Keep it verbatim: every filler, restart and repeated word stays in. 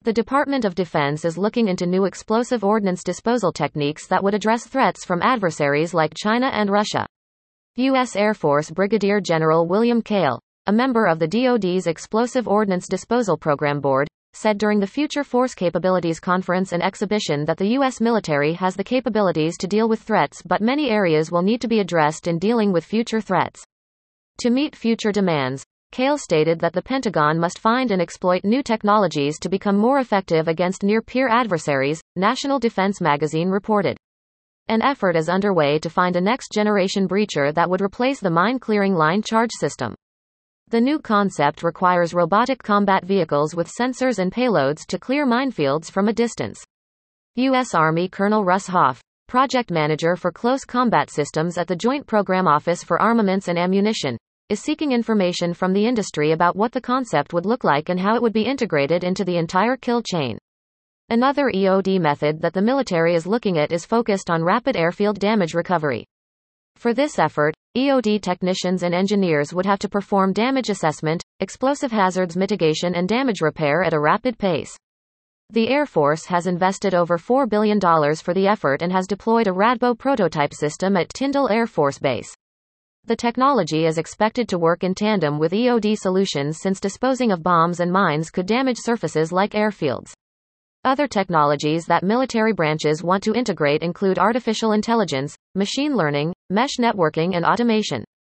The Department of Defense is looking into new explosive ordnance disposal techniques that would address threats from adversaries like China and Russia. U S Air Force Brigadier General William Cale, a member of the D O D's Explosive Ordnance Disposal Program Board, said during the Future Force Capabilities Conference and Exhibition that the U S military has the capabilities to deal with threats, but many areas will need to be addressed in dealing with future threats. To meet future demands, Cale stated that the Pentagon must find and exploit new technologies to become more effective against near-peer adversaries, National Defense Magazine reported. An effort is underway to find a next-generation breacher that would replace the mine-clearing line charge system. The new concept requires robotic combat vehicles with sensors and payloads to clear minefields from a distance. U S Army Colonel Russ Hoff, project manager for close combat systems at the Joint Program Office for Armaments and Ammunition, is seeking information from the industry about what the concept would look like and how it would be integrated into the entire kill chain. Another E O D method that the military is looking at is focused on rapid airfield damage recovery. For this effort, E O D technicians and engineers would have to perform damage assessment, explosive hazards mitigation and damage repair at a rapid pace. The Air Force has invested over four billion dollars for the effort and has deployed a Radbo prototype system at Tyndall Air Force Base. The technology is expected to work in tandem with E O D solutions since disposing of bombs and mines could damage surfaces like airfields. Other technologies that military branches want to integrate include artificial intelligence, machine learning, mesh networking and automation.